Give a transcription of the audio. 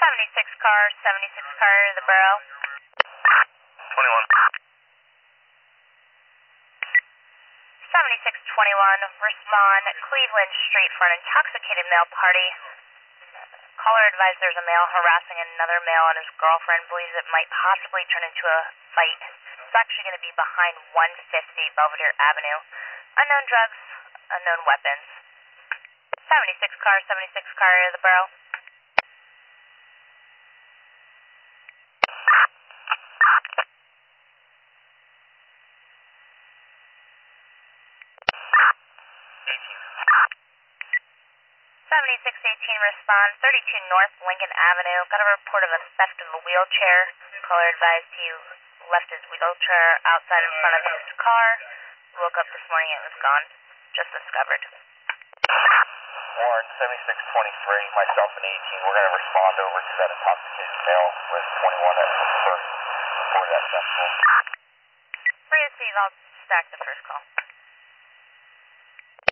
76 car, the borough. 21. 7621, respond, Cleveland Street for an intoxicated male party. Caller advised there's a male harassing another male and his girlfriend believes it might possibly turn into a fight. It's actually going to be behind 150 Belvedere Avenue. Unknown drugs, unknown weapons. 76 car, the borough. 7618, respond, 32 North Lincoln Avenue. Got a report of a theft of a wheelchair. Caller advised he left his wheelchair outside in front of his car. Woke up this morning, it was gone. Just discovered. Warren, 7623, myself and 18. We're going to respond over to that intoxicated male with 21 at first. Report that theft. Free to Steve, I'll stack the first call.